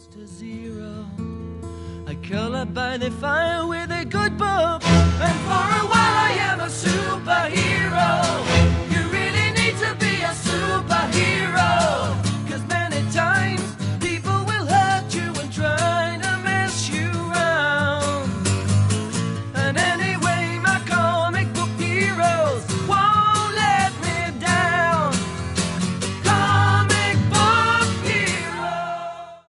To zero, I curl up by the fire with a good book and far away.